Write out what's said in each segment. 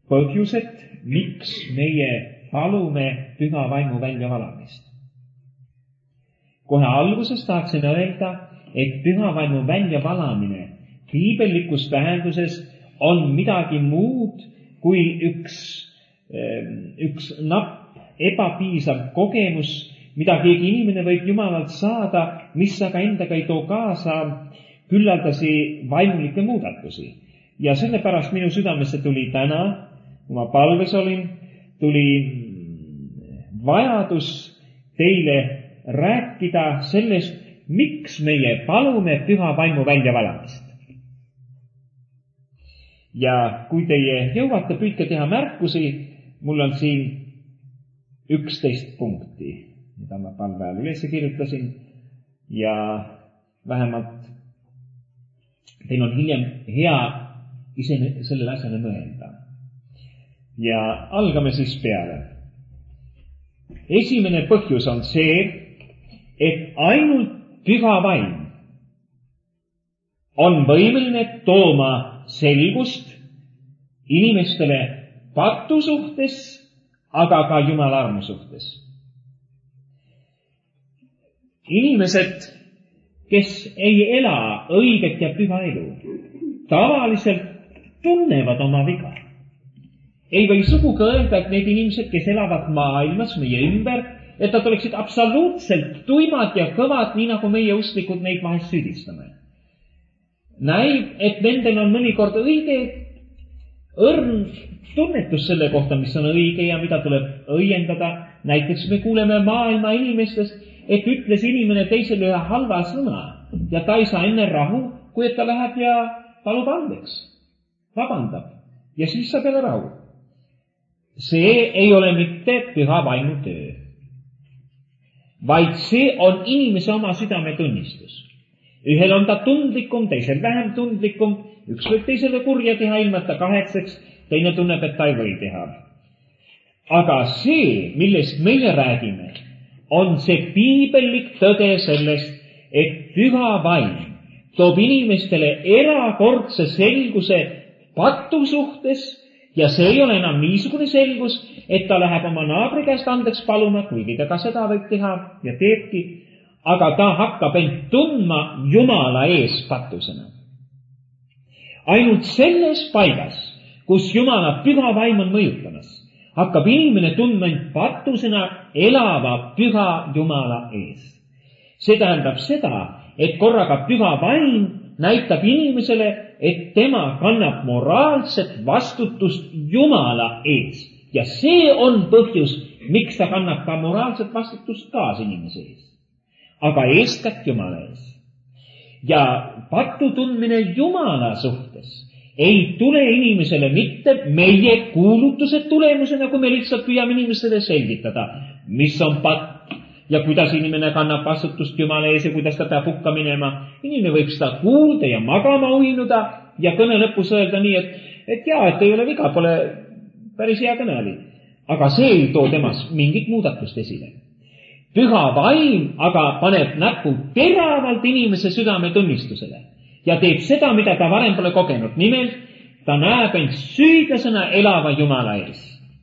põhjused, miks meie palume püha vaimu väljavalamist. Kohe alguses tahaksin öelda, et püha vaimu väljavalamine piibellikus tähenduses on midagi muud kui üks napp ebapiisav kogemus, mida keegi inimene võib Jumalalt saada, mis aga endaga ei too kaasa küllaldasi vaimulikke muudatusi. Ja sellepärast minu südamesse tuli täna, kui ma palves olin, tuli vajadus teile rääkida sellest, miks meie palume püha vaimu väljavalamist. Ja kui teie jõuate, püüdke teha märkusi, mul on siin 11 punkti, mida ma palve ajal üles kirjutasin ja vähemalt teil on hiljem hea ise sellele asjale mõelda. Ja algame siis peale. Esimene põhjus on see, et ainult püha vaim on võimeline tooma selgust inimestele patu suhtes, aga ka Jumala armu suhtes. Inimesed, kes ei ela õiget ja püha elu, tavaliselt tunnevad oma viga. Ei või sugugi öelda, et need inimesed, kes elavad maailmas meie ümber, et nad oleksid absoluutselt tuimad ja kõvad, nii nagu meie usklikud neid vahest süüdistame. Näib, et nendel on mõnikord õige õrn tunnetus selle kohta, mis on õige ja mida tuleb õiendada. Näiteks me kuuleme maailma inimestest, et ütles inimene teisele ühe halva sõna ja ta ei saa enne rahu, kui et ta läheb ja palub andeks, vabandab ja siis saab jälle rahu. See ei ole mitte püha vaimu töö, vaid see on inimese oma südametunnistus. Ühel on ta tundlikum, teisel vähem tundlikum, üks võib teisele kurja teha, ilma ta kahetseks, teine tunneb, et ta ei või teha. Aga see, millest meie räägime, on see piibellik tõde sellest, et püha vaim toob inimestele erakordse selguse patu suhtes ja see ei ole enam niisugune selgus, et ta läheb oma naabri käest andeks paluma, kuigi ta ka seda võib teha ja teebki, aga ta hakkab end tundma Jumala ees patusena. Ainult selles paigas, kus Jumala püha vaim on mõjutamas, hakkab inimene tundma end patusena elava püha Jumala ees. See tähendab seda, et korraga püha vaim näitab inimesele, et tema kannab moraalset vastutust Jumala ees. Ja see on põhjus, miks ta kannab ka moraalset vastutust kaas inimese ees. Aga eeskätt Jumala ees. Ja patu tundmine Jumala suhtes ei tule inimesele mitte meie kuulutuse tulemusena, kui me lihtsalt püüame inimestele selgitada, mis on patt ja kuidas inimene kannab vastutust Jumala ees ja kuidas ta peab hukka minema. Inimene võib seda kuulda ja magama uinuda ja kõne lõpus öelda nii, et ei ole viga, pole päris hea kõne oli. Aga see ei too temas mingit muudatust esile. Püha vaim aga paneb näpu teravalt inimese südametunnistusele ja teeb seda, mida ta varem pole kogenud. Nimelt, ta näeb end süüdlasena elava Jumala ees.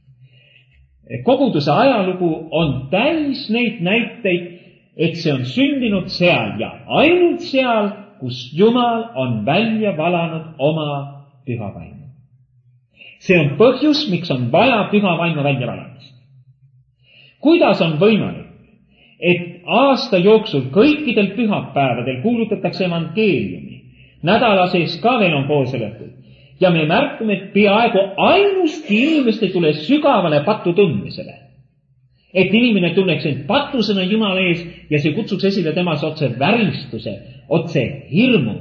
Koguduse ajalugu on täis neid näiteid, et see on sündinud seal ja ainult seal, kus Jumal on välja valanud oma püha vaimu. See on põhjus, miks on vaja püha vaimu välja valamist. Kuidas on võimalik, et aasta jooksul kõikidel pühapäevadel kuulutatakse evangeeliumi, nädala sees ka veel on koosolekud ja me märkame, et peaaegu ainustki inimest ei tule sügavale patu tundmisele. Et inimene tunneks end patusena Jumala ees ja see kutsuks esile temas otse väristuse, otse hirmu.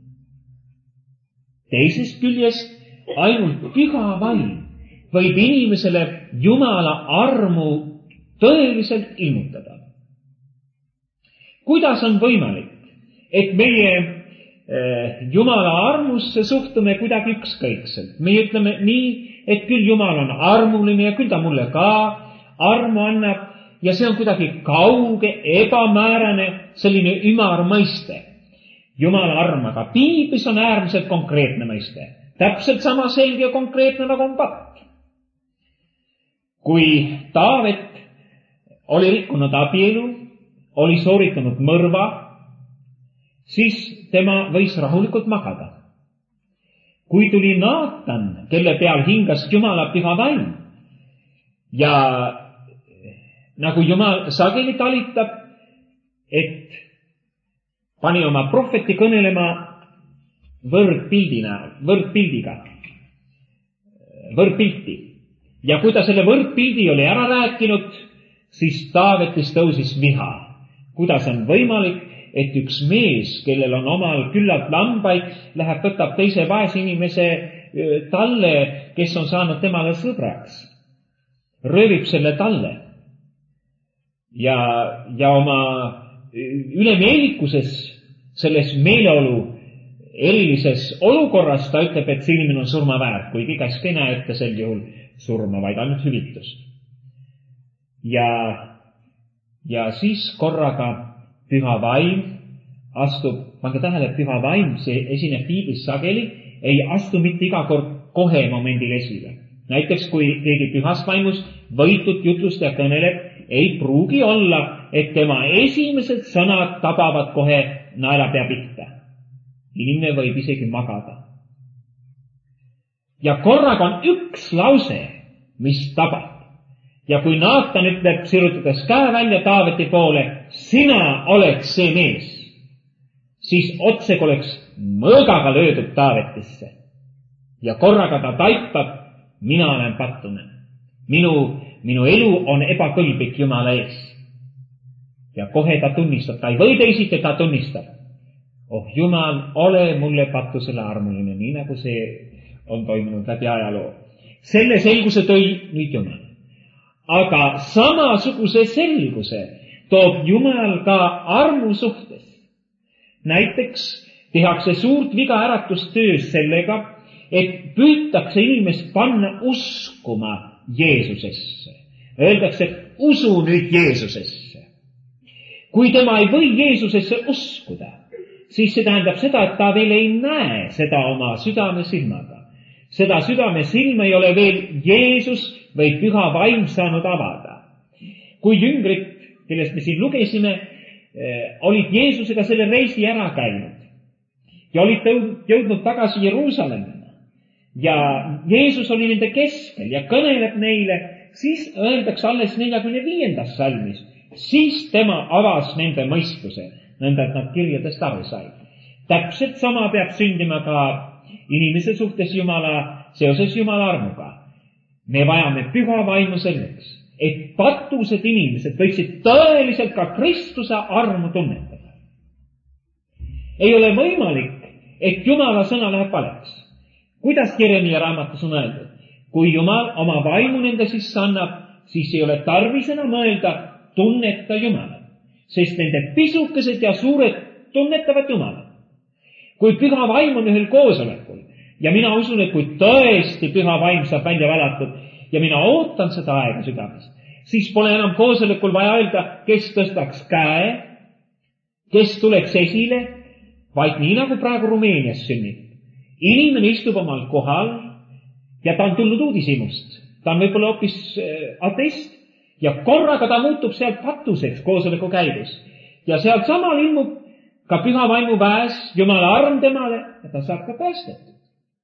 Teisest küljest ainult püha vaim võib inimesele Jumala armu tõeliselt ilmutada. Kuidas on võimalik, et meie Jumala armusse suhtume kuidagi ükskõikselt? Me ütleme nii, et küll Jumal on armuline ja küll ta mulle ka armu annab ja see on kuidagi kauge, ebamäärane, selline ümar mõiste. Jumala arm, aga piiblis on äärmiselt konkreetne mõiste. Täpselt sama selge ja konkreetne nagu on patt. kui Taavet oli rikkunud abielu, oli sooritanud mõrva, siis tema võis rahulikult magada. Kui tuli Naatan, kelle peal hingas Jumala püha vaim ja nagu Jumal sageli talitab, et pani oma prohveti kõnelema võrdpilti. Ja kui ta selle võrdpildi oli ära rääkinud, siis Taavetis tõusis viha. Kuidas on võimalik, et üks mees, kellel on omal küllalt lambaid, läheb, võtab teise vaese inimese talle, kes on saanud temale sõbraks, röövib selle talle ja oma ülemeelikuses selles meeleolu erilises olukorras ta ütleb, et see inimene on surma väärt, kuigi käsk ei näe ette sel juhul surma, vaid ainult hüvitust. Ja siis korraga püha vaim astub, pange tähele, püha vaim, see esineb piiblis sageli, ei astu mitte iga kord kohe momendil esile. Näiteks kui keegi pühast vaimust võitud jutlustaja kõneleb, ei pruugi olla, et tema esimesed sõnad tabavad kohe naelapea pihta. Inimene võib isegi magada. Ja korraga on üks lause, mis tabab. Ja kui Naatan ütleb, sirutades käe välja Taaveti poole, sina oleks see mees, siis otsekui oleks mõõgaga löödud Taavetisse. Ja korraga ta taipab, mina olen pattune. Minu elu on ebakõlblik Jumala ees. Ja kohe ta tunnistab, ta ei või teisiti, ta tunnistab. Oh Jumal, ole mulle pattusele armuline, nii nagu see on toimunud läbi ajaloo. Selle selguse tõi nüüd Jumal. Aga samasuguse selguse toob Jumal ka armu suhtes. Näiteks tehakse suurt viga äratustöös sellega, et püütakse inimest panna uskuma Jeesusesse. Öeldakse, et usu nüüd Jeesusesse. Kui tema ei või Jeesusesse uskuda, siis see tähendab seda, et ta veel ei näe seda oma südamesilmaga. Seda südamesilma ei ole veel Jeesus või püha vaim saanud avada. Kui jüngrid, kellest me siin lugesime, olid Jeesusega selle reisi ära käinud ja olid jõudnud tagasi Jeruusalemma ja Jeesus oli nende keskel ja kõneleb neile, siis öeldakse alles 45. salmis, siis tema avas nende mõistuse, nõnda et nad kirjadest aru said. Täpselt sama peab sündima ka inimese suhtes seoses Jumala armuga. Me vajame püha vaimu selleks, et patused inimesed võiksid tõeliselt ka Kristuse armu tunnetada. Ei ole võimalik, et Jumala sõna läheb valeks. Kuidas Jeremia raamatus on öeldud? Kui Jumal oma vaimu nende sisse annab, siis ei ole tarvis enam mõelda, tunneta Jumalat, sest nende pisukesed ja suured tunnetavad Jumalat. Kui püha vaim on ühel koosolekul ja mina usun, et kui tõesti püha vaim saab välja valatud ja mina ootan seda aega südames, siis pole enam koosolekul vaja öelda, kes tõstaks käe, kes tuleks esile, vaid nii nagu praegu Rumeenias sünnib. Inimene istub omal kohal ja ta on tulnud uudishimust. Ta on võib-olla hoopis ateist ja korraga ta muutub sealt patuseks koosoleku käigus. Ja sealt samal ilmub ka püha vaimu väes Jumala arm temale ja ta saab ka päästetud.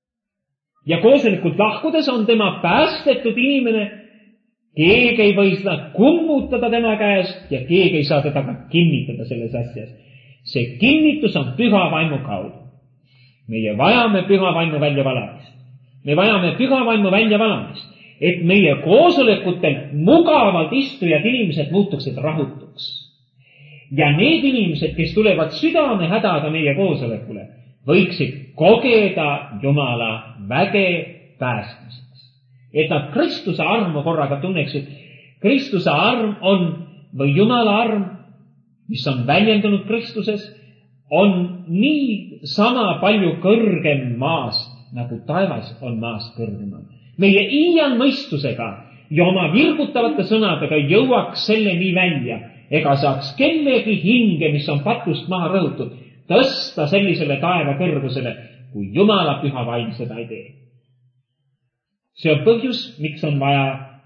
Ja koosolekult lahkudes on tema päästetud inimene. Keegi ei või seda kummutada tema käest ja keegi ei saa teda ka kinnitada selles asjas. See kinnitus on püha vaimu kaudu. Meie vajame püha vaimu väljavalamist. Me vajame püha vaimu väljavalamist, et meie koosolekutel mugavalt istujad inimesed muutuksid rahutuks. Ja need inimesed, kes tulevad südame hädaga meie koosolekule, võiksid kogeda Jumala väge päästmiseks. Et nad Kristuse armu korraga tunneksid. Kristuse arm on, või Jumala arm, mis on väljendunud Kristuses, on nii sama palju kõrgem maast, nagu taevas on maast kõrgemal. Meie iial mõistusega ja oma virgutavate sõnadega jõuaks selleni välja, ega saaks kellegi hinge, mis on patust maha rõhutud, tõsta sellisele taeva kõrgusele, kui Jumala püha vaim seda ei tee. See on põhjus, miks on vaja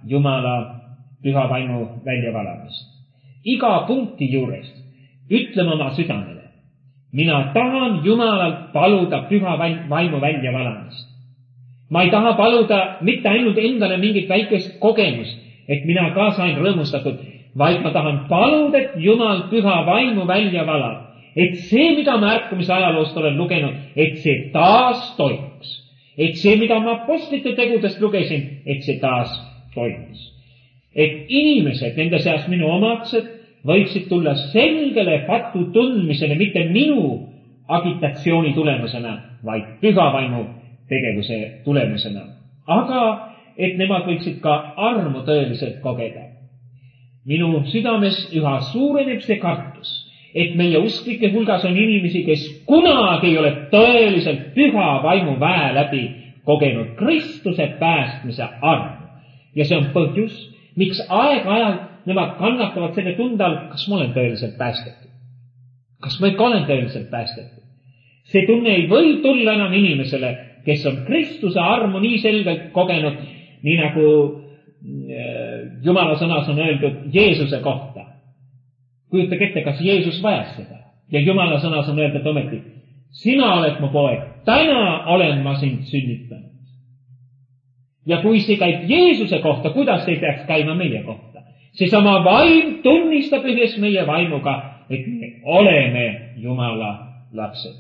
Jumala püha vaimu väljavalamist. Iga punkti juures ütleme oma südamele, mina tahan Jumalalt paluda püha vaimu väljavalamist. Ma ei taha paluda mitte ainult endale mingit väikest kogemust, et mina ka sain rõõmustatud, vaid ma tahan paluda, et Jumal püha vaimu välja valab. Et see, mida ma ärkamise ajaloost olen lugenud, et see taas toimuks. Et see, mida ma apostlite tegudest lugesin, et see taas toimuks. Et inimesed, nende seas minu omaksed, võiksid tulla selgele faktu tundmisele, mitte minu agitatsiooni tulemusena, vaid püha vaimu tegevuse tulemusena. Aga et nemad võiksid ka armu tõeliselt kogeda. Minu südames üha suureneb see kartus, et meie usklike hulgas on inimesi, kes kunagi ei ole tõeliselt püha vaimu väe läbi kogenud Kristuse päästmise armu. Ja see on põhjus, miks aeg-ajalt nemad kannatavad selle tunde all, kas ma olen tõeliselt päästetud. Kas ma ikka olen tõeliselt päästetud. See tunne ei või tulla enam inimesele, kes on Kristuse armu nii selgelt kogenud, nii nagu Jumala sõnas on öeldud Jeesuse kohta. Kujutage ette, kas Jeesus vajas seda. Ja Jumala sõnas on öeldud ometi, sina oled mu poeg, täna olen ma sind sünnitanud. Ja kui see käib Jeesuse kohta, kuidas see peaks käima meie kohta? Seesama vaim tunnistab ühes meie vaimuga, et me oleme Jumala lapsed.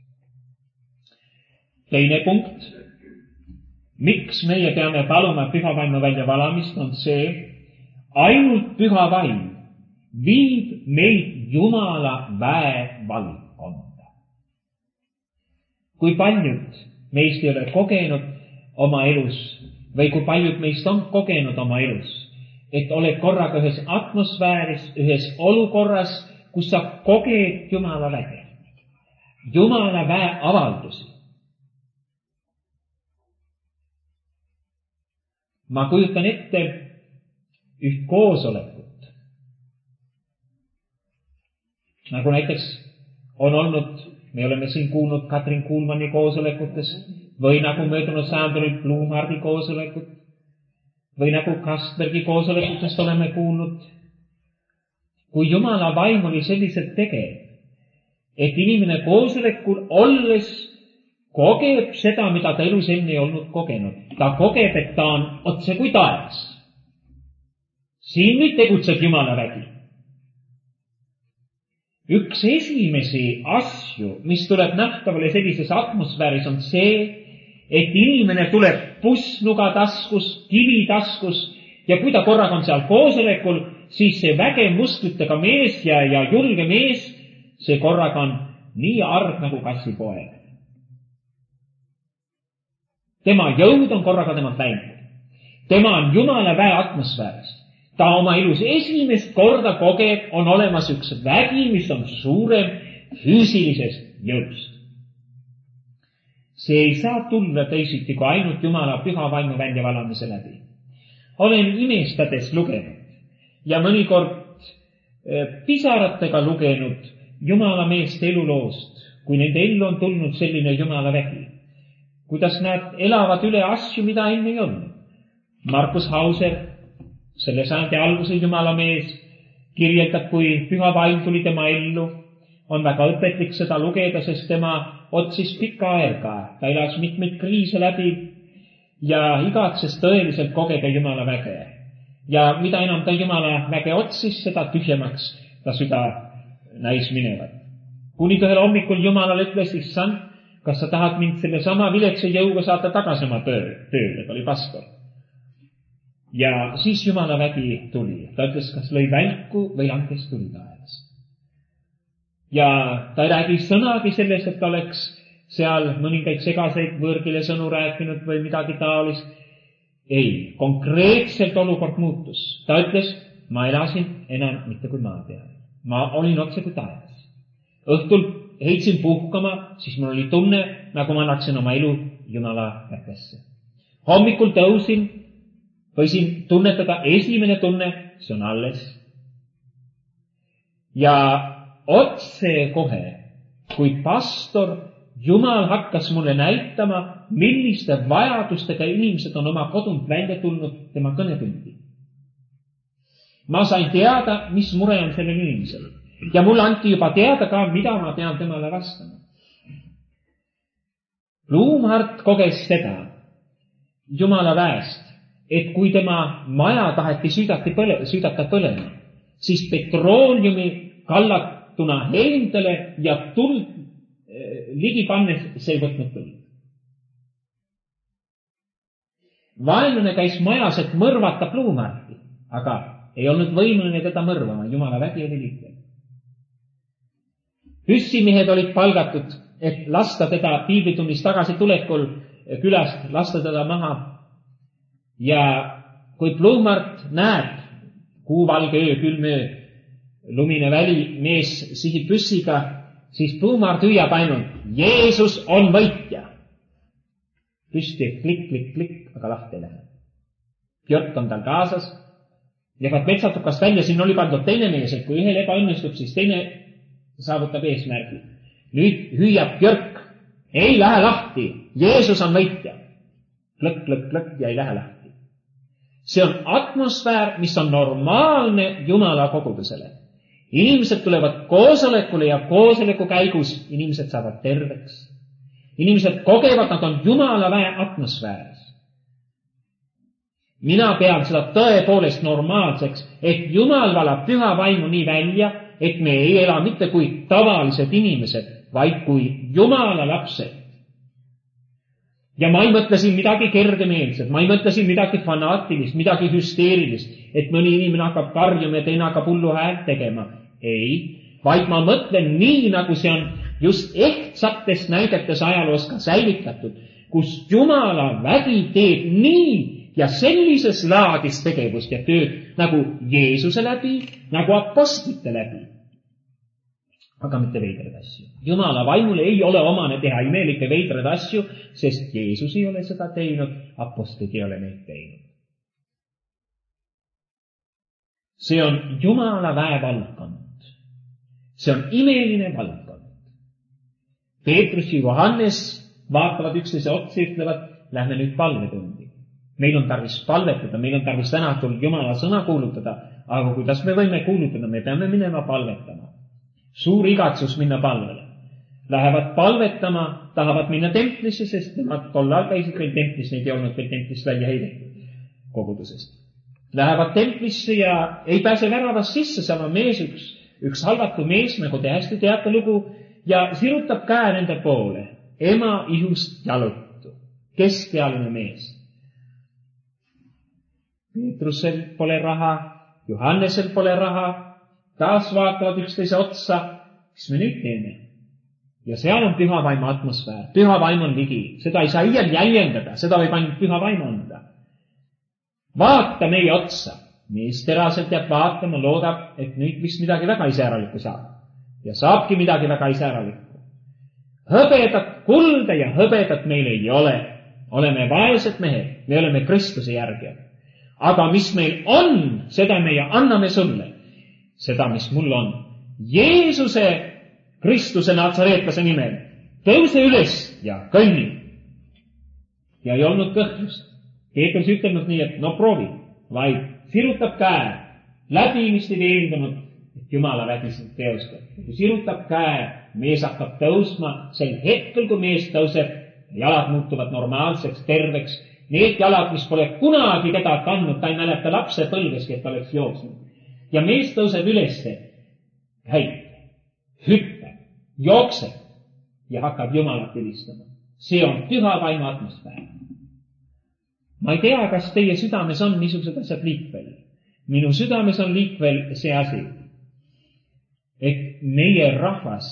Teine punkt, miks meie peame paluma püha vaimu väljavalamist, on see, ainult püha vaim viib meid Jumala väe valdkonda. Kui paljud meist ei ole kogenud oma elus või kui paljud meist on kogenud oma elus, et oled korraga ühes atmosfääris, ühes olukorras, kus sa koged Jumala väge, Jumala väe avaldusi. Ma kujutan ette üht koosolekut, nagu näiteks on olnud, me oleme siin kuulnud Katrin Kuulmanni koosolekutes või nagu möödunud sajandil Blumhardi koosolekut või nagu Kastbergi koosolekutest oleme kuulnud, kui Jumala vaim oli selliselt tegev, et inimene koosolekul olles kogeb seda, mida ta elus enne ei olnud kogenud. Ta kogeb, et ta on otse kui taevas. Siin nüüd tegutseb Jumala vägi. Üks esimesi asju, mis tuleb nähtavale sellises atmosfääris, on see, et inimene tuleb pussnuga taskus, kivi taskus ja kui ta korraga on seal koosolekul, siis see väge musklitega mees ja julge mees, see korraga on nii arg nagu kassipoeg. Tema jõud on korraga temalt läinud. Tema on Jumala väe atmosfääris. Ta oma elus esimest korda kogeb, on olemas üks vägi, mis on suurem füüsilisest jõust. See ei saa tulla teisiti kui ainult Jumala püha vaimu väljavalamise läbi. Olen imestades lugenud ja mõnikord pisaratega lugenud Jumala meeste eluloost, kui nende ellu on tulnud selline Jumala vägi. Kuidas nad elavad üle asju, mida enne ei olnud. Markus Hauser, selle sajandi alguse Jumala mees, kirjeldab, kui püha vaim tuli tema ellu. On väga õpetlik seda lugeda, sest tema otsis pikka aega. Ta elas mitmeid kriise läbi ja igatses tõeliselt kogeda Jumala väge. Ja mida enam ta Jumala väge otsis, seda tühjemaks ta süda näis minevat. Kuni ühel hommikul Jumalale ütles, issand, kas sa tahad mind selle sama viletsa jõuga saata tagasi oma tööle, ta oli pastor. Ja siis Jumala vägi tuli. Ta ütles, kas lõi välku või langes tuli taevast. Ja ta ei räägi sõnagi sellest, et ta oleks seal mõningaid segaseid võõrkile sõnu rääkinud või midagi taolist. Ei, konkreetselt olukord muutus. Ta ütles, ma elasin enam mitte kui maa peal. Ma olin otse kui taevas. Õhtul heitsin puhkama, siis mul oli tunne, nagu ma annaksin oma elu Jumala kätesse. Hommikul tõusin, võisin tunnetada esimene tunne, see on alles. Ja otse kohe, kui pastor Jumal hakkas mulle näitama, milliste vajadustega inimesed on oma kodunt välja tulnud tema kõnetundi. Ma sain teada, mis mure on sellel inimesel. Ja mulle anti juba teada ka, mida ma pean temale vastama. Blumhardt koges seda Jumala väest, et kui tema maja taheti süüdata põlema, siis petrooleumi kallatuna heindele ja tuld ligi pannes see ei võtnud tuld. Vaenlane käis majas, et mõrvata Blumhardti, aga ei olnud võimeline teda mõrvama, Jumala vägi oli liikvel. Püssimehed olid palgatud, et lasta teda piiblitunnist tagasi tulekul külast, lasta teda maha. Ja kui Blumhardt näeb kuuvalge öö, külm öö, lumine väli, mees sihib püssiga, siis Blumhardt hüüab ainult, Jeesus on võitja. Püsti klikk, klikk, klikk, aga lahti ei lähe. Björk on tal kaasas ja vaat metsatukast välja, siin oli pandud teine mees, et kui ühel ebaõnnestub, siis teine saavutab eesmärgi. Nüüd hüüab Björk, ei lähe lahti, Jeesus on võitja. Klõkk, klõkk, klõkk ja ei lähe lahti. See on atmosfäär, mis on normaalne Jumala kogudusele. Inimesed tulevad koosolekule ja koosoleku käigus inimesed saavad terveks. Inimesed kogevad, nad on Jumala väe atmosfääris. Mina pean seda tõepoolest normaalseks, et Jumal valab püha vaimu nii välja, et me ei ela mitte kui tavalised inimesed, vaid kui Jumala lapsed. Ja ma ei mõtle siin midagi kergemeelset, ma ei mõtle siin midagi fanaatilist, midagi hüsteerilist, et mõni inimene hakkab karjuma ja teine hakkab hullu häält tegema. Ei, vaid ma mõtlen nii, nagu see on just ehtsates näidetes ajaloos ka säilitatud, kus Jumala vägi teeb nii ja sellises laadis tegevust ja tööd nagu Jeesuse läbi, nagu apostlite läbi. Aga mitte veidrad asju. Jumala vaimule ei ole omane teha imelikke veidrad asju, sest Jeesus ei ole seda teinud, apostlid ei ole neid teinud. See on Jumala väe valdkond. See on imeline valdkond. Peetrus ja Johannes vaatavad üksteise otsa ja ütlevad, lähme nüüd palvetundi. Meil on tarvis palvetada, meil on tarvis tänatul Jumala sõna kuulutada, aga kuidas me võime kuulutada, me peame minema palvetama. Suur igatsus minna palvele. Lähevad palvetama, tahavad minna templisse, sest nemad tollal käisid veel templis, neid ei olnud veel templist välja heidetud kogudusest. Lähevad templisse ja ei pääse väravast sisse, sama mees, üks halvatu mees, nagu te hästi teate lugu, ja sirutab käe nende poole. Ema ihust jalutu. Keskealine mees. Peetrusel pole raha, Johannesel pole raha, taas vaatavad üksteise otsa, mis me nüüd teeme? Ja seal on püha vaimu atmosfäär. Püha vaim on ligi. Seda ei saa iial jäljendada, seda võib ainult püha vaim anda. Vaata meie otsa. Mees teraselt jääb vaatama, loodab, et nüüd vist midagi väga iseäralikku saab. Ja saabki midagi väga iseäralikku. Hõbedat, kulda ja hõbedat meil ei ole. Oleme vaesed mehed, me oleme Kristuse järgijad. Aga mis meil on, seda meie anname sulle. Seda, mis mul on. Jeesuse Kristuse Natsareetlase nimel. Tõuse üles ja kõnni. Ja ei olnud kõhklust. Peetrus ütelnud nii, et no proovi, vaid sirutab käe. Läbimisti veendunud, et Jumala vägiselt teostab. Kui sirutab käe, mees hakkab tõusma. Sel hetkel, kui mees tõuseb, jalad muutuvad normaalseks, terveks. Need jalad, mis pole kunagi keda kandnud, ta ei mäleta lapse põlveski, et ta oleks jooksnud. Ja mees tõuseb ülesse, käib, hüppab, jookseb ja hakkab Jumalat ülistama. See on püha vaimu atmosfäär. Ma ei tea, kas teie südames on niisugused asjad liikvel. Minu südames on liikvel see asi, et meie rahvas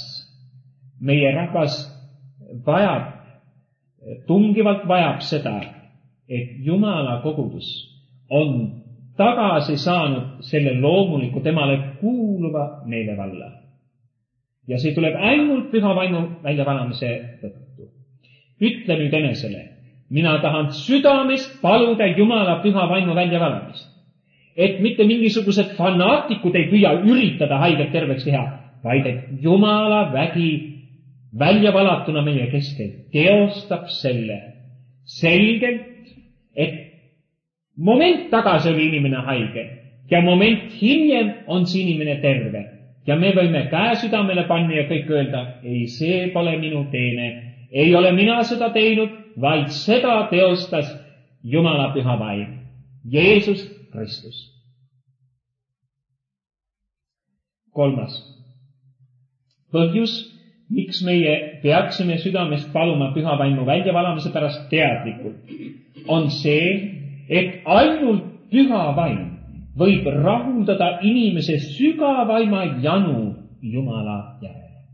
vajab, tungivalt vajab seda, et Jumala kogudus on tagasi saanud selle loomuliku temale kuuluva meelevalla. Ja see tuleb ainult püha vaimu väljavalamise tõttu. Ütle nüüd enesele, mina tahan südamest paluda Jumala püha vaimu väljavalamist. Et mitte mingisugused fanaatikud ei püüa üritada haiget terveks teha, vaid et Jumala vägi välja valatuna meie keskel, teostab selle selgelt, et moment tagasi oli inimene haige ja moment hiljem on see inimene terve. Ja me võime käe südamele panna ja kõik öelda, ei, see pole minu teene, ei ole mina seda teinud, vaid seda teostas Jumala püha vaim, Jeesus Kristus. 3. põhjus, miks meie peaksime südamest paluma püha vaimu väljavalamise pärast teadlikult, on see, et ainult püha vaim võib rahuldada inimese sügavaima janu Jumala järele.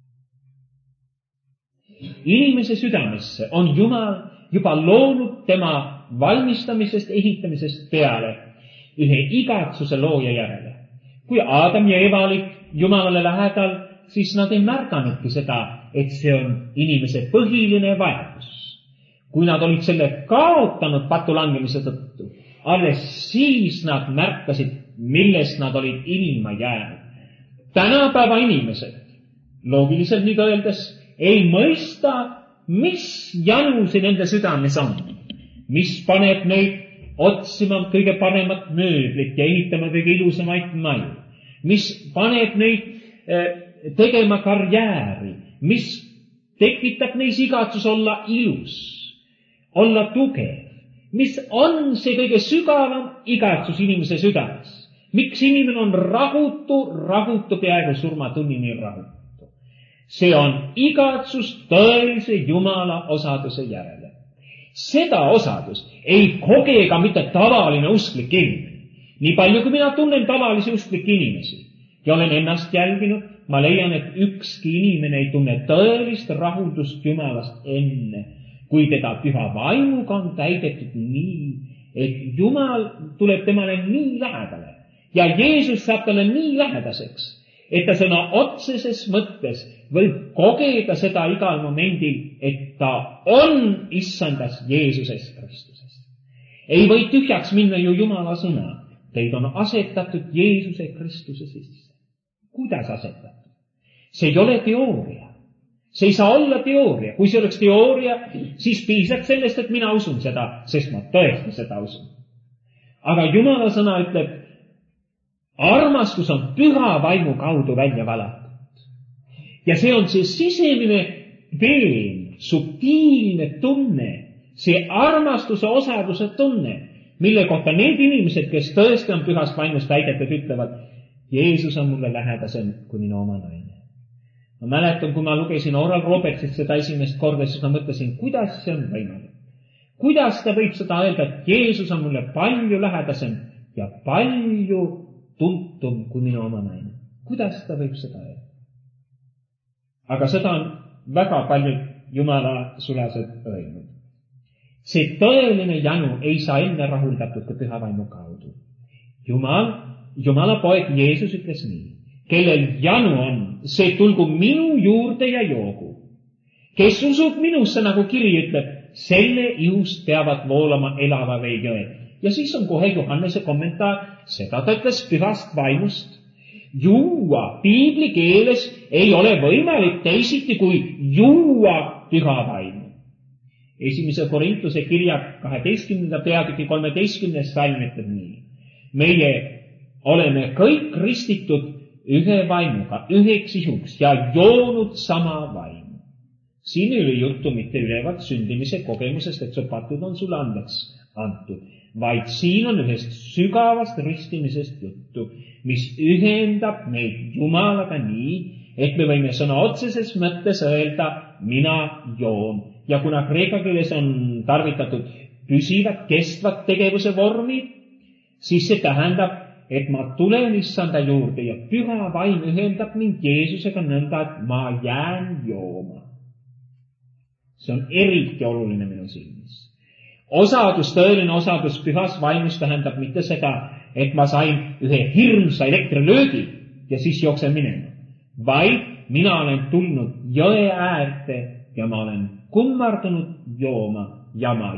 Inimese südamesse on Jumal juba loonud tema valmistamisest, ehitamisest peale ühe igatsuse looja järele. Kui Adam ja Eva olid Jumalale lähedal, siis nad ei märganudki seda, et see on inimese põhiline vajadus. Kui nad olid selle kaotanud patu langemise tõttu, alles siis nad märkasid, millest nad olid ilma jäänud. Tänapäeva inimesed, loogiliselt nii öeldes, ei mõista, mis janu see nende südames on, mis paneb neid otsima kõige paremat mööblit ja ehitama kõige ilusamaid maju, mis paneb neid tegema karjääri, mis tekitab neis igatsus olla ilus, olla tugev. Mis on see kõige sügavam igatsus inimese südames? Miks inimene on rahutu peaaegu surmatunnini rahutu? See on igatsus tõelise Jumala osaduse järele. Seda osadus ei koge ka mitte tavaline usklik inimene. Nii palju, kui mina tunnen tavalisi usklikke inimesi ja olen ennast jälginud, ma leian, et ükski inimene ei tunne tõelist rahuldust Jumalast enne, kui teda püha vaimuga on täidetud nii, et Jumal tuleb temale nii lähedale ja Jeesus saab talle nii lähedaseks, et ta sõna otseses mõttes võib kogeda seda igal momendil, et ta on issandas Jeesuses Kristuses. Ei või tühjaks minna ju Jumala sõna. Teid on asetatud Jeesuse Kristuse sisse. Kuidas asetatud? See ei ole teooria. See ei saa olla teooria. Kui see oleks teooria, siis piisaks sellest, et mina usun seda, sest ma tõesti seda usun. Aga Jumala sõna ütleb, armastus on püha vaimu kaudu välja valatud. Ja see on see sisemine veen, subtiilne tunne, see armastuse osaduse tunne, mille kohta need inimesed, kes tõesti on pühast vaimust täidetud, ütlevad, Jeesus on mulle lähedasem kui minu oma naine. Ma mäletan, kui ma lugesin Oral Robertsist seda esimest korda, siis ma mõtlesin, kuidas see on võimalik. Kuidas ta võib seda öelda, et Jeesus on mulle palju lähedasem ja palju tuntum kui minu oma naine. Kuidas ta võib seda öelda? Aga seda on väga paljud Jumala sulased öelnud. See tõeline janu ei saa enne rahuldatud kui püha vaimu kaudu. Jumala poeg Jeesus ütles nii, kellel janu on, see tulgu minu juurde ja joogu. Kes usub minusse, nagu kiri ütleb, selle ihust peavad voolama elava vee jõed. Ja siis on kohe Johannese kommentaar, seda ta ütles pühast vaimust. Juua piibli keeles ei ole võimalik teisiti kui juua püha vaimu. 1. Korintuse kirja 12. peatüki 13. salm ütleb nii. Meie oleme kõik ristitud ühe vaimuga, üheks ihuks ja joonud sama vaimu. Siin ei ole juttu mitte ülevalt sündimise kogemusest, et su patud on sulle andeks antud, vaid siin on ühest sügavast ristimisest juttu, mis ühendab meid Jumalaga nii, et me võime sõna otseses mõttes öelda, mina joon. Ja kuna kreeka keeles on tarvitatud püsivad, kestvad tegevuse vormid, siis see tähendab, et ma tulen issanda juurde ja püha vaim ühendab mind Jeesusega nõnda, et ma jään jooma. See on eriti oluline minu silmis. Osadus, tõeline osadus pühas vaimus tähendab mitte seda, et ma sain ühe hirmsa elektrilöögi ja siis jooksen minema, vaid mina olen tulnud jõe äärde ja ma olen kummardunud jooma ja ma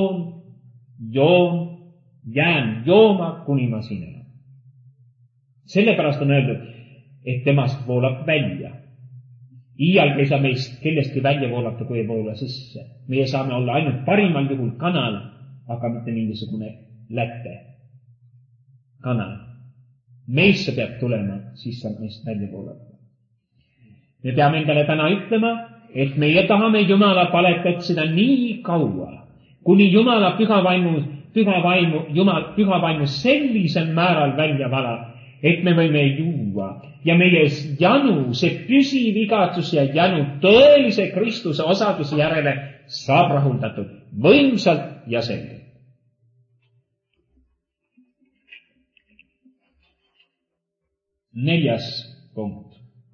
jään jooma, kuni ma siin elan. Sellepärast on öeldud, et temast voolab välja iialgi ei saa meist kellestki välja voolata, kui ei voola sisse. Meie saame olla ainult parimal juhul kanal, aga mitte mingisugune lätte. Kanal. Meisse peab tulema, siis saab meist välja voolata. Me peame endale täna ütlema, et meie tahame Jumala palet otsida nii kaua, kuni Jumala püha vaimu sellisel määral välja vala, et me võime juua ja meie janu, see püsiv igatsus ja janu tõelise Kristuse osaduse järele saab rahuldatud võimsalt ja selgelt. Neljas punkt.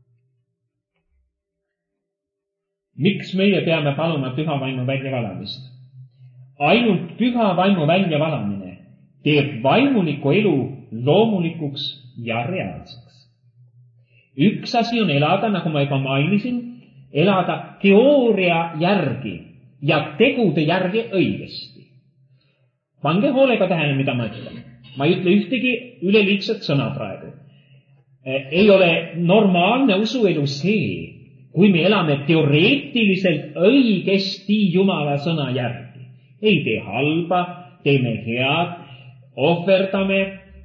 Miks meie peame paluma püha vaimu väljavalamist? Ainult püha vaimu väljavalamine teeb vaimuliku elu loomulikuks ja reaalseks. Üks asi on elada, nagu ma juba mainisin, elada teooria järgi ja tegude järgi õigesti. Pange hoolega tähele, mida ma ütlen. Ma ei ütle ühtegi üleliigset sõna praegu. Ei ole normaalne usuelu see, kui me elame teoreetiliselt õigesti Jumala sõna järgi. Ei tee halba, teeme head, ohverdame,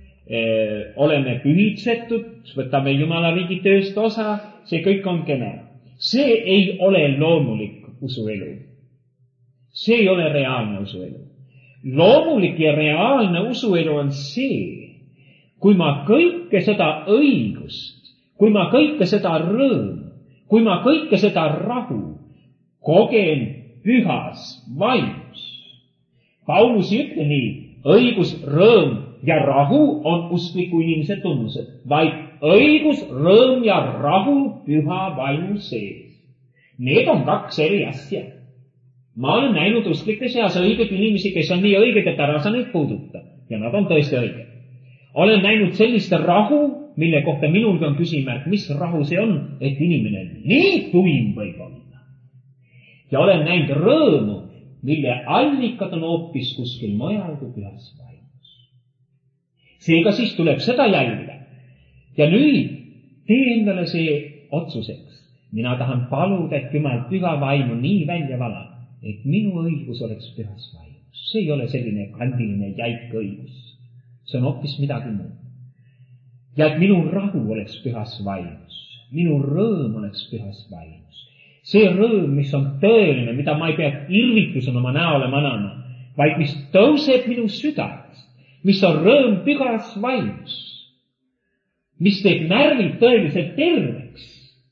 oleme pühitsetud, võtame Jumala riigi tööst osa, see kõik on kena. See ei ole loomulik usuelu. See ei ole reaalne usuelu. Loomulik ja reaalne usuelu on see, kui ma kõike seda õigust, kui ma kõike seda rõõmu, kui ma kõike seda rahu kogen pühas vaimus. Paulus ei ütle nii, õigus, rõõm ja rahu on uskliku inimese tunnused, vaid õigus, rõõm ja rahu püha vaimu sees. Need on kaks eri asja. Ma olen näinud usklike seas õiged inimesi, kes on nii õiged, et ära sa neid puuduta. Ja nad on tõesti õiged. Olen näinud sellist rahu, mille kohta minulgi on küsimärk, mis rahu see on, et inimene nii tuim võib olla. Ja olen näinud rõõmu, mille allikad on hoopis kuskil mujal kui pühas vaimus. Seega siis tuleb seda jälgida. Ja nüüd tee endale see otsuseks. Mina tahan paluda, et Jumal püha vaimu nii välja valab, et minu õigus oleks pühas vaimus. See ei ole selline kandiline jäik õigus. See on hoopis midagi muud. Ja et minu rahu oleks pühas vaimus. Minu rõõm oleks pühas vaimus. See rõõm, mis on tõeline, mida ma ei pea irvitusena oma näole manama, vaid mis tõuseb minu südamest, mis on rõõm pühas vaimus, mis teeb närvid tõeliselt terveks,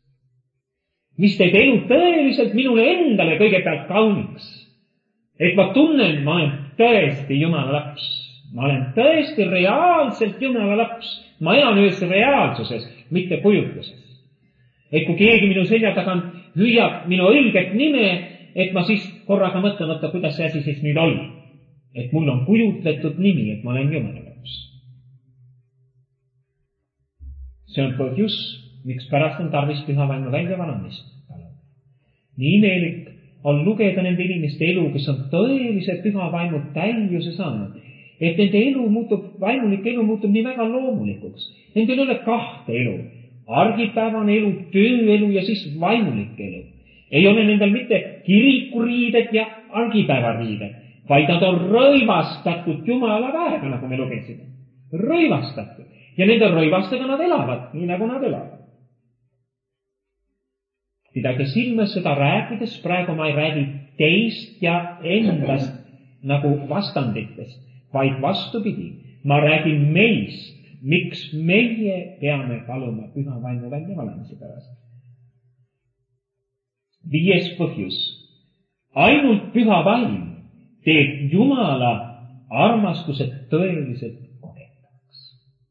mis teeb elu tõeliselt minule endale kõigepealt kauniks, et ma tunnen, ma olen tõesti Jumala laps. Ma olen tõesti reaalselt Jumala laps. Ma elan ühes reaalsuses, mitte kujutluses. Et kui keegi minu selja tagant hüüab minu õiget nime, et ma siis korraga mõtlen, võtta, kuidas see asi siis nüüd oli. Et mul on kujutletud nimi, et ma olen Jumala laps. See on põhjus, miks pärast on tarvis püha vaimu väljavalamist. Nii imelik on lugeda nende inimeste elu, kes on tõelise püha vaimu täiuse saanud. Et nende elu muutub, vaimulik elu muutub nii väga loomulikuks. Nendel ei ole kahte elu. Argipäevane elu, tööelu ja siis vaimulik elu. Ei ole nendel mitte kirikuriided ja argipäevariided, vaid nad on rõivastatud Jumala väega, nagu me lugesime. Rõivastatud. Ja nende rõivastega nad elavad, nii nagu nad elavad. Pidage silmas seda rääkides, praegu ma ei räägi teist ja endast nagu vastanditest, vaid vastupidi, ma räägin meist, miks meie peame paluma püha vaimu väljavalamise pärast. 5. põhjus. Ainult püha vaim teeb Jumala armastuse tõeliselt kogetavaks.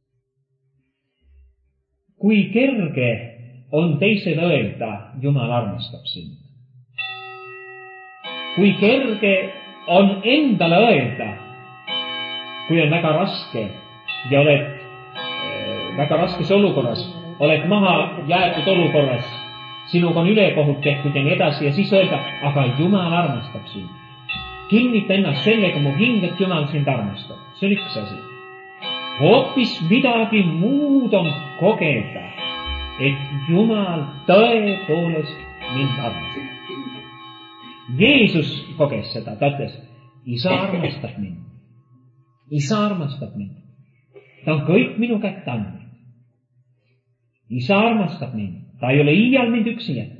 Kui kerge on teisele öelda, Jumal armastab sind. Kui kerge on endale öelda, kui on väga raske ja oled väga raskes olukorras, oled maha jäetud olukorras, sinuga on ülekohut tehtud ja nii edasi ja siis öelda, aga Jumal armastab sind. Kinnita ennast sellega, mu hing, et Jumal sind armastab. See on üks asi. Hoopis midagi muud on kogeda, et Jumal tõepoolest mind armastab. Jeesus koges seda, ta ütles, isa armastab mind. Isa armastab mind. Ta on kõik minu kätte andnud. Isa armastab mind. Ta ei ole iial mind üksi jätnud.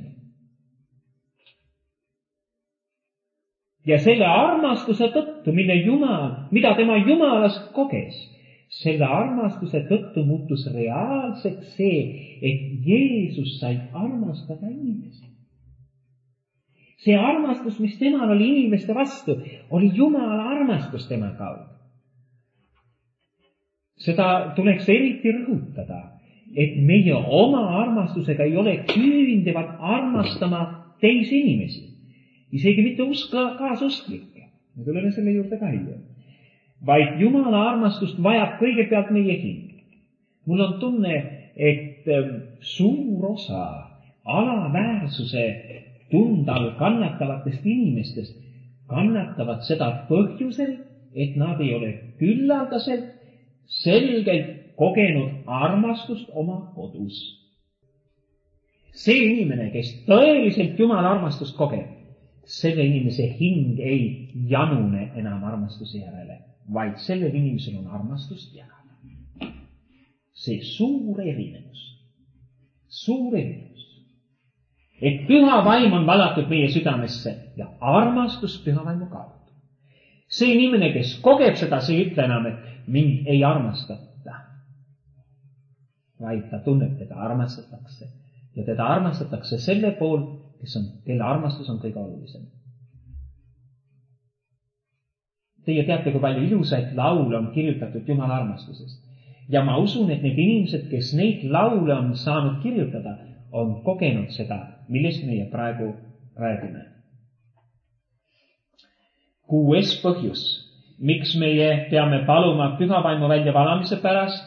Ja selle armastuse tõttu, mida tema Jumalas koges, selle armastuse tõttu muutus reaalseks see, et Jeesus sai armastada inimesi. See armastus, mis temal oli inimeste vastu, oli Jumala armastus tema kaudu. Seda tuleks eriti rõhutada, et meie oma armastusega ei ole küündivad armastama teisi inimesi. Isegi mitte kaasusklikke. Me tuleme selle juurde ka hiljem. Vaid Jumala armastust vajab kõigepealt meie hing. Mul on tunne, et suur osa alaväärsuse tundal kannatavatest inimestest kannatavad seda põhjusel, et nad ei ole küllaldaselt selgelt kogenud armastust oma kodus. See inimene, kes tõeliselt Jumala armastust kogeb, selle inimese hing ei janune enam armastuse järele, vaid sellel inimesel on armastust jagada. See suur erinevus. Et püha vaim on valatud meie südamesse ja armastus püha vaimu kaudu. See inimene, kes kogeb seda, see ei ütle enam, et mind ei armastata, vaid ta tunneb, teda armastatakse ja teda armastatakse selle pool, kelle armastus on kõige olulisem. Teie teate, kui palju ilusaid laule on kirjutatud Jumala armastusest. Ja ma usun, et need inimesed, kes neid laule on saanud kirjutada, on kogenud seda, millest meie praegu räägime. 6. põhjus, miks meie peame paluma püha vaimu väljavalamise pärast,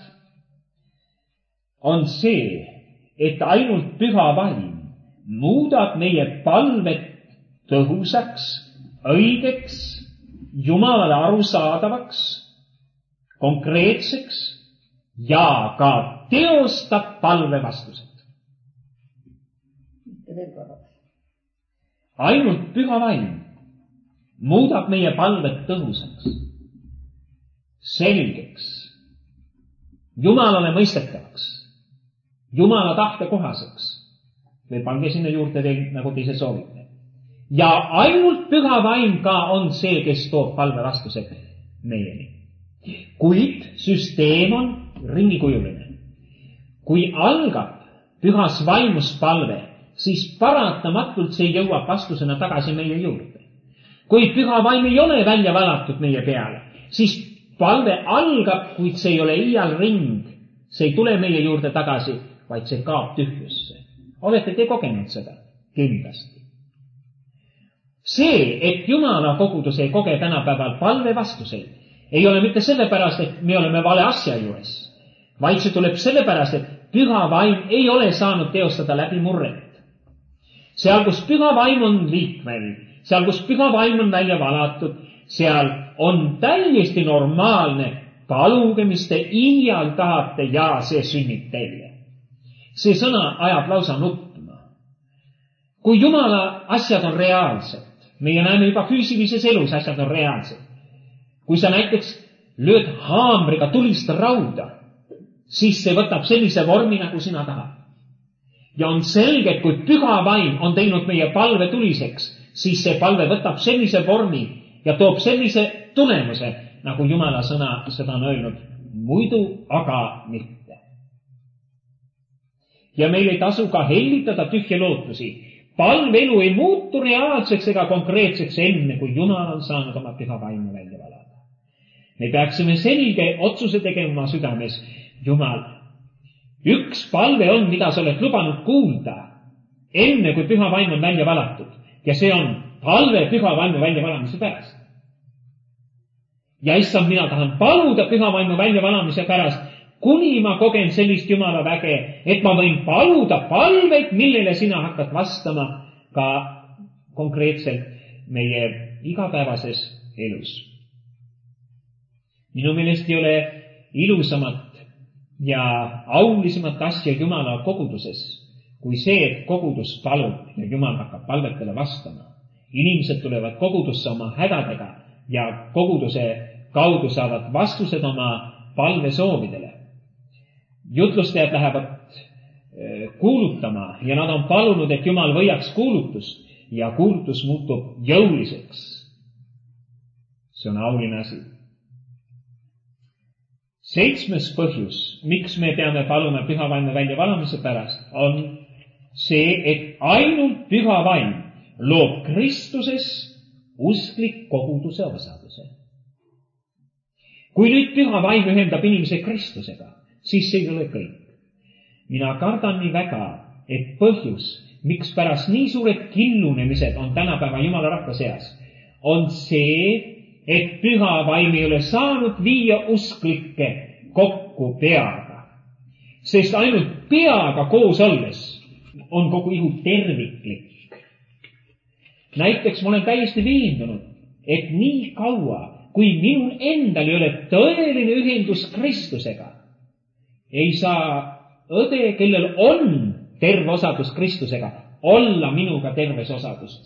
on see, et ainult püha vaim muudab meie palved tõhusaks, õigeks, Jumalale arusaadavaks, konkreetseks ja ka teostab palve vastused. Ainult püha vaim muudab meie palved tõhusaks, selgeks, Jumalale mõistetavaks, Jumala tahte kohaseks. Või pange sinna juurde veel, nagu te ise soovite. Ja ainult püha vaim ka on see, kes toob palve vastused meieni. Kuid süsteem on ringikujuline. Kui algab pühas vaimus palve, siis paratamatult see jõuab vastusena tagasi meie juurde. Kui püha vaim ei ole välja valatud meie peale, siis palve algab, kuid see ei ole iial ring. See ei tule meie juurde tagasi, vaid see kaob tühjusse. Olete te kogenud seda? Kindlasti. See, et Jumala kogudus ei koge tänapäeval palve vastuseid, ei ole mitte sellepärast, et me oleme vale asja juures, vaid see tuleb sellepärast, et püha vaim ei ole saanud teostada läbi murret. Seal, kus püha vaim on liikvel, seal, kus püha vaim on välja valatud, seal on täiesti normaalne paluge, mis te iial tahate ja see sünnib teile. See sõna ajab lausa nuttuma. Kui Jumala asjad on reaalsed, meie näeme juba füüsilises elus asjad on reaalsed. Kui sa näiteks lööd haamriga tulist rauda, siis see võtab sellise vormi, nagu sina tahad. Ja on selge, et kui püha vaim on teinud meie palve tuliseks, siis see palve võtab sellise vormi ja toob sellise tulemuse, nagu Jumala sõna seda on öelnud, muidu aga mitte. Ja meil ei tasu ka hellitada tühje lootusi. Palveelu ei muutu reaalseks ega konkreetseks enne, kui Jumal on saanud oma püha vaimu välja valada. Me peaksime selge otsuse tegema südames. Jumal, üks palve on, mida sa oled lubanud kuulda, enne kui püha vaim on välja valatud. Ja see on palve püha vaimu välja valamise pärast. Ja issand, mina tahan paluda püha vaimu välja valamise pärast, kuni ma kogen sellist Jumala väge, et ma võin paluda palveid, millele sina hakkad vastama ka konkreetselt meie igapäevases elus. Minu meelest ei ole ilusamat ja aulisemat asja Jumala koguduses, kui see, et kogudus palub ja Jumal hakkab palvetele vastama. Inimesed tulevad kogudusse oma hädadega ja koguduse kaudu saavad vastused oma palvesoovidele. Jutlustajad lähevad kuulutama ja nad on palunud, et Jumal võiaks kuulutust ja kuulutus muutub jõuliseks. See on auline asi. 7. põhjus, miks me peame paluma püha vaimu väljavalamise pärast, on see, et ainult püha vaim loob Kristuses usklik koguduse osaduse. Kui nüüd püha vaim ühendab inimese Kristusega, siis see ei ole kõik. Mina kardan nii väga, et põhjus, miks pärast nii suured killunemised on tänapäeva Jumala rahva seas, on see, et püha vaim ei ole saanud viia usklikke kokku peaga. Sest ainult peaga koos olles on kogu ihu terviklik. Näiteks ma olen täiesti veendunud, et nii kaua, kui minul endal ei ole tõeline ühendus Kristusega, ei saa õde, kellel on terve osadus Kristusega, olla minuga terves osaduses.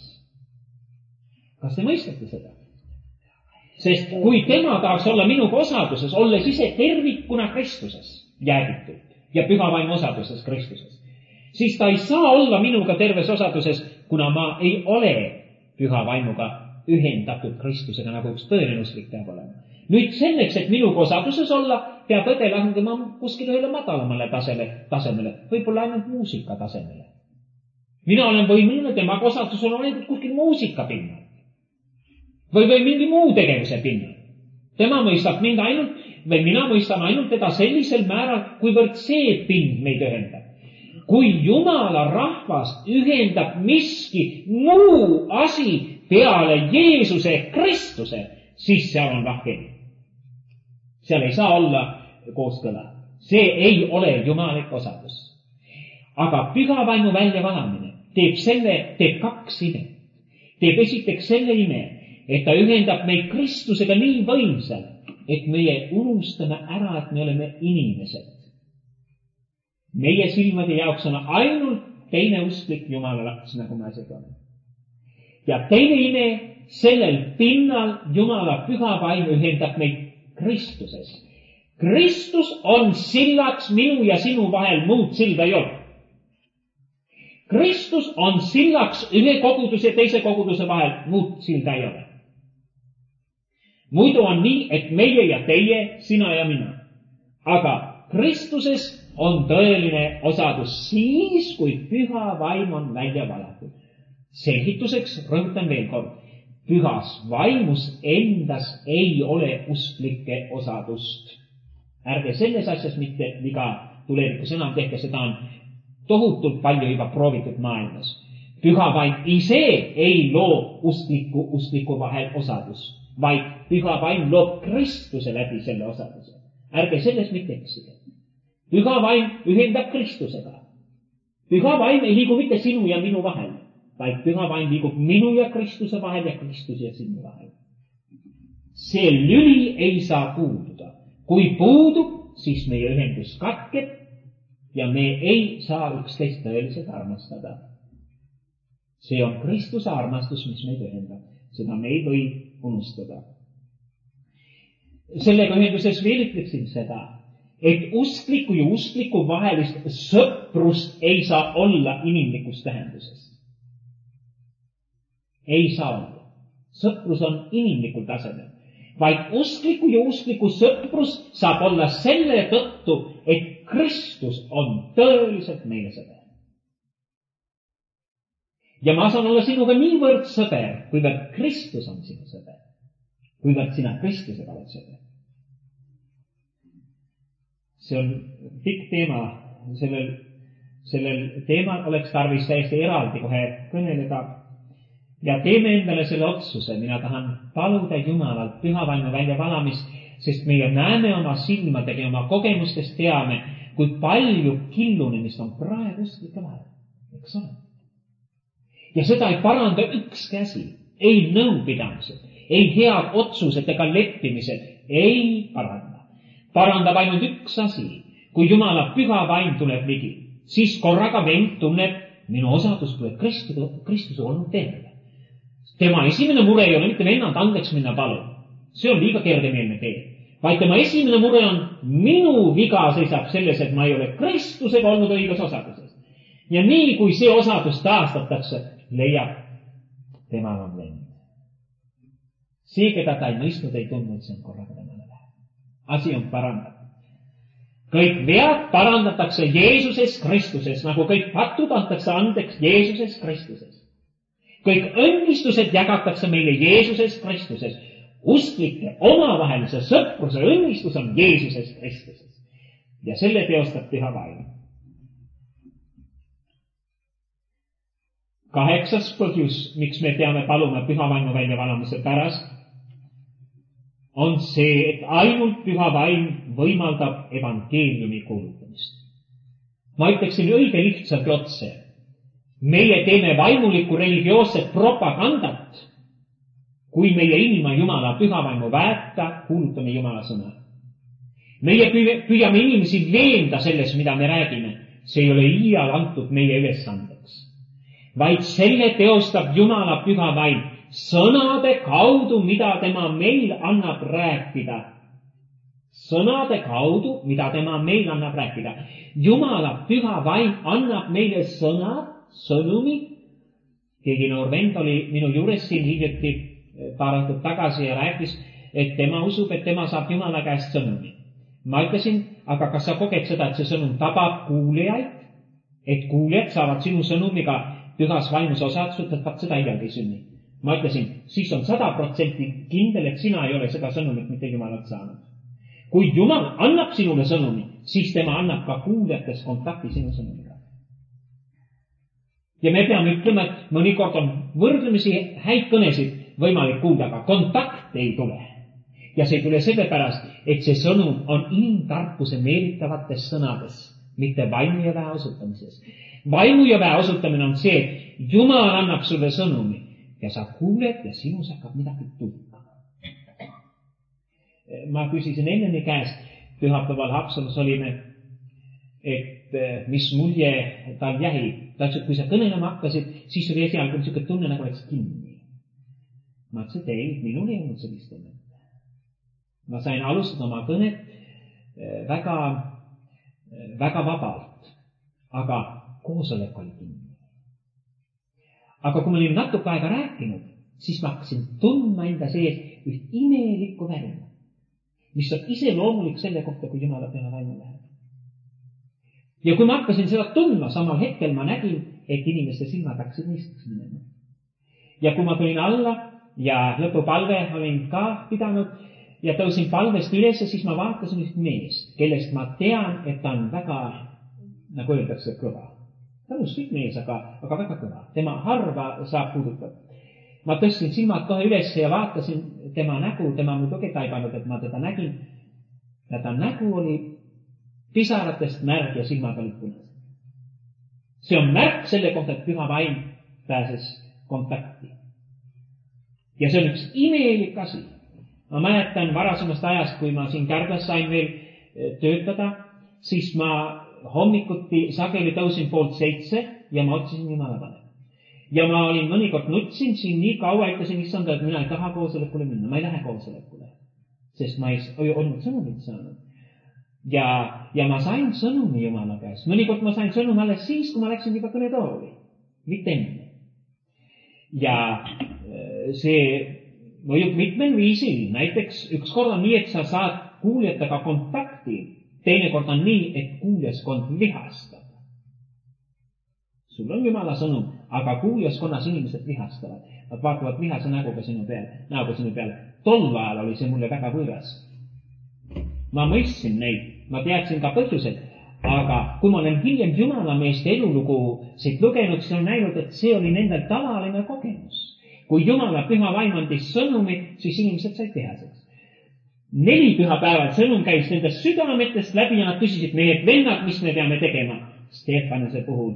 Kas te mõistate seda? Sest kui tema tahaks olla minuga osaduses, olles ise tervikuna Kristuses jäägitud ja püha vaimu osaduses Kristuses, siis ta ei saa olla minuga terves osaduses, kuna ma ei ole püha vaimuga ühendatud Kristusega, nagu üks tõeline usklik peab olema. Nüüd selleks, et minuga osaduses olla, peab õde langema kuskil ühele madalamale tasemele, võib-olla ainult muusika tasemele. Mina olen võimeline temaga osadusel olla ainult kuskil muusika pinnal. Või mingi muu tegevuse pinnal. Tema mõistab mind ainult, või mina mõistan ainult teda sellisel määral, kuivõrd see pind meid ühendab. Kui Jumala rahvast ühendab miski muu asi peale Jeesuse Kristuse, siis seal on lahkend. Seal ei saa olla kooskõla. See ei ole jumalik osadus. Aga püha vaimu väljavalamine teeb 2 ime. Teeb esiteks selle ime, et ta ühendab meid Kristusega nii võimsalt, et meie unustame ära, et me oleme inimesed. Meie silmade jaoks on ainult teine usklik Jumala laps, nagu me asjad oleme. Ja teine ime, sellel pinnal Jumala püha vaim ühendab meid Kristuses. Kristus on sillaks minu ja sinu vahel, muud silda ei ole. Kristus on sillaks ühe koguduse ja teise koguduse vahel, muud silda ei ole. Muidu on nii, et meie ja teie, sina ja mina. Aga Kristuses on tõeline osadus siis, kui püha vaim on välja valatud. Selgituseks rõhutan veel kord. Pühas vaimus endas ei ole usklikke osadust. Ärge selles asjas mitte viga tulevikus enam tehke, seda on tohutult palju juba proovitud maailmas. Püha vaim ise ei loo uskliku vahel osadust, vaid püha vaim loob Kristuse läbi selle osaduse. Ärge selles mitte eksige. Püha vaim ühendab Kristusega. Püha vaim ei liigu mitte sinu ja minu vahel, vaid püha vaim liigub minu ja Kristuse vahel ja Kristuse ja sinu vahel. See lüli ei saa puududa. Kui puudub, siis meie ühendus katkeb ja me ei saa üksteist tõeliselt armastada. See on Kristuse armastus, mis meid ühendab. Seda me ei või unustada. Sellega ühenduses veel ütleksin seda, et uskliku ja uskliku vahelist sõprust ei saa olla inimlikus tähenduses. Ei saa olla. Sõprus on inimlikul tasemel. Vaid uskliku ja uskliku sõprus saab olla selle tõttu, et Kristus on tõeliselt meie sõber. Ja ma saan olla sinuga niivõrd sõber, kuivõrd Kristus on sinu sõber. Kuivõrd sina Kristusega oled sõber. See on pikk teema. Sellel teemal oleks tarvis täiesti eraldi kohe kõneleda. Ja teeme endale selle otsuse. Mina tahan paluda Jumalalt püha vaimu väljavalamist, sest meie näeme oma silmadega ja oma kogemustest teame, kui palju killunemist on praegu usklike vahel. Eks ole? Ja seda ei paranda ükski asi. Ei nõupidamised, ei head otsused ega leppimised ei paranda. Parandab ainult üks asi. Kui Jumala püha vaim tuleb ligi, siis korraga vend tunneb, minu osadus tuleb Kristuse olnud terve. Tema esimene mure ei ole mitte vennad andeks minna palun. See on liiga kergemeelne tee. Vaid tema esimene mure on, minu viga seisab selles, et ma ei ole Kristusega olnud õiges osaduses. Ja nii, kui see osadus taastatakse, leiab temal on vend. See, keda ta ei mõistnud, ei tundnud, see on korraga temale läheb. Asi on parandatud. Kõik vead parandatakse Jeesuses Kristuses, nagu kõik patud antakse andeks Jeesuses Kristuses. Kõik õnnistused jagatakse meile Jeesuses Kristuses. Usklike omavahelise sõpruse õnnistus on Jeesuses Kristuses. Ja selle teostab Püha Vaim. 8. põhjus, miks me peame paluma Püha Vaimu väljavalamise pärast, on see, et ainult Püha Vaim võimaldab evangeeliumi kuulutamist. Ma ütleksin õige lihtsalt otse. Meie teeme vaimulikku religioosset propagandat, kui meie ilma Jumala Püha Vaimu väeta kuulutame Jumala sõna. Meie püüame inimesi veenda selles, mida me räägime. See ei ole iial antud meie ülesandeks. Vaid selle teostab Jumala Püha Vaim sõnade kaudu, mida tema meil annab rääkida. Sõnade kaudu, mida tema meil annab rääkida. Jumala Püha Vaim annab meile sõnumi. Keegi noor vend oli minu juures siin hiljuti paar õhtut tagasi ja rääkis, et tema usub, et tema saab Jumala käest sõnumi. Ma ütlesin, aga kas sa koged seda, et see sõnum tabab kuulejaid, et kuulejad saavad sinu sõnumiga pühas vaimus osadused, et seda iialgi sünni. Ma ütlesin, siis on 100% kindel, et sina ei ole seda sõnumit mitte Jumalat saanud. Kui Jumal annab sinule sõnumi, siis tema annab ka kuulejates kontakti sinu sõnumiga. Ja me peame ütlema, et mõnikord on võrdlemisi häid kõnesid võimalik kuulda, aga kontakt ei tule. Ja see ei tule sellepärast, et see sõnum on inimtarkuse meelitavates sõnades, mitte vaimu ja väe osutamises. Vaimu ja väe osutamine on see, et Jumal annab sulle sõnumi ja sa kuuled ja sinus hakkab midagi tulkama. Ma küsisin enneni käest, pühapäeval Haapsalus olime, et mis mulje tal jäi. Ta ütles, et kui sa kõnelema hakkasid, siis oli esialgu niisugune tunne, nagu oleks kinni. Ma ütlesin, et ei, minul ei olnud sellist tunnet. Ma sain alustada oma kõnet väga vabalt, aga koosolek oli kinni. Aga kui ma olin natuke aega rääkinud, siis ma hakkasin tundma enda sees üht imelikku värina, mis on iseloomulik selle kohta, kui Jumala Püha Vaimu läheb. Ja kui ma hakkasin seda tundma, samal hetkel ma nägin, et inimeste silmad hakkasid niiskuks minema. Ja kui ma tulin alla ja lõpupalve olin ka pidanud ja tõusin palvest üles, siis ma vaatasin üht meest, kellest ma tean, et ta on väga, nagu öeldakse, kõva. Ta on just mees, aga väga kõva. Tema harva saab puudutada. Ma tõstsin silmad kohe üles ja vaatasin tema nägu, tema muidugi taibanud, et ma teda nägin. Ja ta nägu oli pisaratest märg ja silmad olid punased. See on märk selle kohta, et Püha Vaim pääses kontakti. Ja see on üks imelik asi. Ma mäletan varasemast ajast, kui ma siin Kärdlas sain veel töötada, siis ma hommikuti sageli tõusin 6:30 ja ma otsisin Jumala pane. Ja ma olin mõnikord nutsin siin nii kaua, ütlesin issanda, et mina ei taha koosolekule minna, ma ei lähe koosolekule, sest ma ei olnud sõnumit saanud. Ja ma sain sõnumi Jumala käest. Mõnikord ma sain sõnumi alles siis, kui ma läksin juba kõnetooli, mitte enne. Ja see mõjub mitmel viisil. Näiteks ükskord on nii, et sa saad kuuljatega kontakti. Teinekord on nii, et kuuljaskond vihastab. Sul on Jumala sõnum, aga kuuljaskonnas inimesed vihastavad. Nad vaatavad vihase näguga sinu peale. Tol ajal oli see mulle väga võõras. Ma mõistsin neid, ma teadsin ka põhjused, aga kui ma olen hiljem Jumala meeste elulugu siit lugenud, siis on näinud, et see oli nendel tavaline kogemus. Kui Jumala Püha Vaim andis sõnumit, siis inimesed said vihaseks. 4 pühapäeval sõnum käis nendest südametest läbi ja nad küsisid, meie vennad, mis me peame tegema. Stefanuse puhul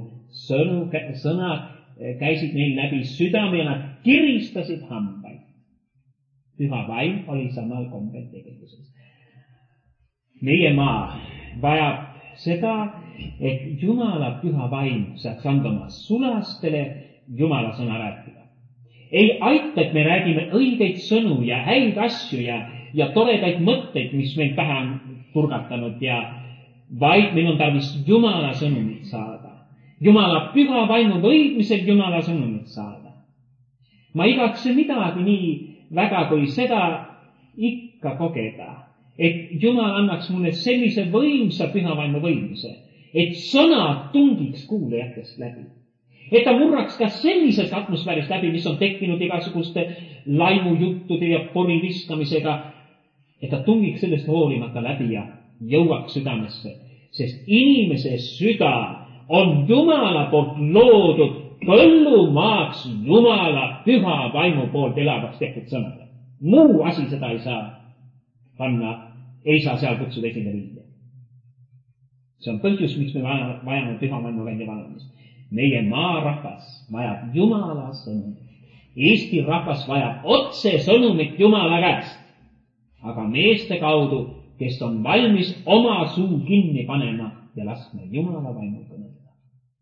sõnad käisid neil läbi südame ja nad kiristasid hambaid. Püha Vaim oli samal kombel tegevuses. Meie maa vajab seda, et Jumala püha vaim saaks anda oma sulastele Jumala sõna rääkida. Ei aita, et me räägime õigeid sõnu ja häid asju ja toredaid mõtteid, mis meil pähe on turgatanud vaid meil on tarvis Jumala sõnumit saada. Jumala püha vaimu võidmisel Jumala sõnumit saada. Ma igatse midagi nii väga, kui seda ikka kogeda, et Jumal annaks mulle sellise võimsa püha vaimu võidmise, et sõna tungiks kuulajatest läbi. Et ta murraks ka sellisest atmosfäärist läbi, mis on tekkinud igasuguste laimujuttude ja poriviskamisega, et ta tungiks sellest hoolimata läbi ja jõuaks südamesse, sest inimese süda on Jumala poolt loodud põllumaaks Jumala püha vaimu poolt elavaks tehtud sõnade. Muu asi seda ei saa panna, ei saa seal kutsuda esile vilja. See on põhjus, miks me vajame püha vaimu välja valamist. Meie maarahvas vajab Jumala sõnumit. Eesti rahvas vajab otse sõnumit Jumala käest, aga meeste kaudu, kes on valmis oma suu kinni panema ja laskma Jumala vaimu kõnelda.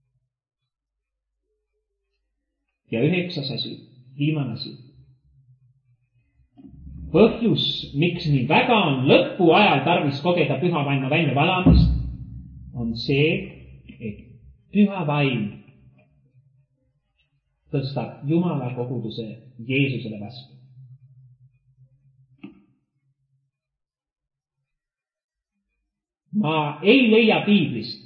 Ja 9. asi, viimane asi. Põhjus, miks nii väga on lõpu ajal tarvis kogeda püha vaimu välja valamist, on see, et püha vaim tõstab Jumala koguduse Jeesusele vastu. Ma ei leia piiblist,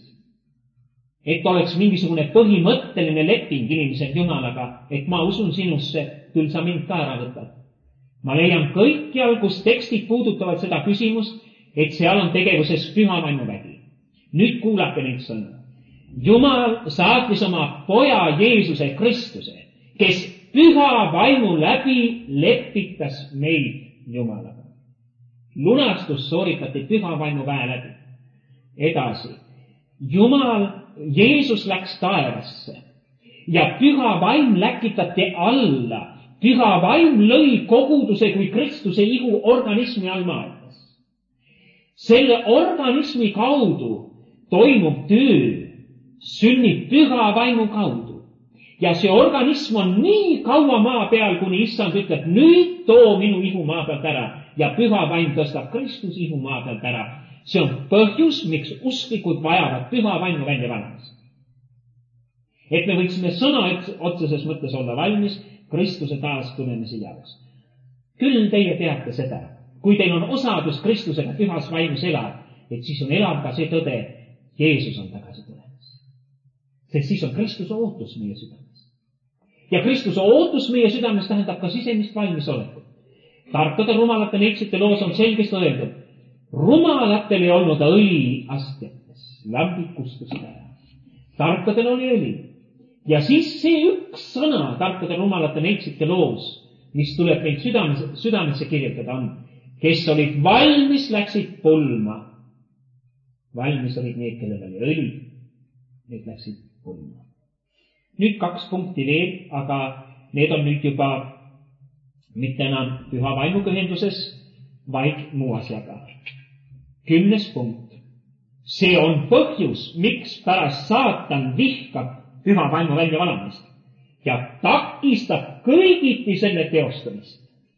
et oleks mingisugune põhimõtteline leping inimesel Jumalaga, et ma usun sinusse, küll sa mind ka ära võtad. Ma leian kõikjal, kus tekstid puudutavad seda küsimust, et seal on tegevuses püha vaimuvägi. Nüüd kuulake neid sõnu. Jumal saatis oma poja Jeesuse Kristuse, kes püha vaimu läbi lepitas meid Jumalaga. Lunastus sooritati püha vaimu väe läbi. Edasi. Jumal, Jeesus läks taevasse ja püha vaim läkitati alla. Püha vaim lõi koguduse kui Kristuse ihu organismi all maailmas. Selle organismi kaudu toimub töö, sünnib püha vaimu kaudu. Ja see organism on nii kaua maa peal, kuni issand ütleb, nüüd too minu ihu maa pealt ära ja püha vaim tõstab Kristuse ihu maa pealt ära. See on põhjus, miks usklikud vajavad püha vaimu välja valamist. Et me võiksime sõna otseses mõttes olla valmis Kristuse taastulemise jaoks. Küll teie teate seda, kui teil on osadus Kristusega pühas vaimus elab, et siis on elav ka see tõde, Jeesus on tagasi tulemas. Sest siis on Kristuse ootus meie südames. Ja Kristuse ootus meie südames tähendab ka sisemist valmisolekut. Tarkade rumalate neitsite loos on selgesti öeldud, rumalatel ei olnud õli astjates, lambid kustusid ära. Tarkadel oli õli. Ja siis see üks sõna tarkade rumalate neitsite loos, mis tuleb neid südamesse kirjutada on, kes olid valmis, läksid pulma. Valmis olid need, kellel oli õli, need läksid pulma. Nüüd 2 punkti veel, aga need on nüüd juba mitte enam püha vaimukühenduses, vaid muu asjaga. 10. punkt. See on põhjus, miks pärast saatan vihkab püha vaimu välja valamist ja takistab kõigiti selle teostamist.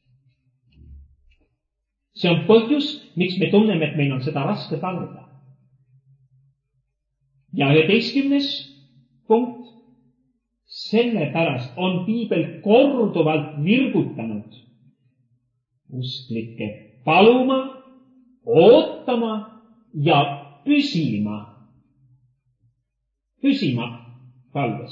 See on põhjus, miks me tunneme, et meil on seda raske taluda. Ja 11. punkt. Sellepärast on piibel korduvalt virgutanud usklikke paluma, ootama ja püsima palves.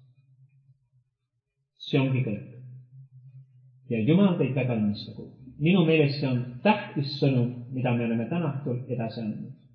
See ongi kõik. Ja Jumal teid väga õnnistagu. Minu meelest see on tähtis sõnum, mida me oleme täna edasi andnud.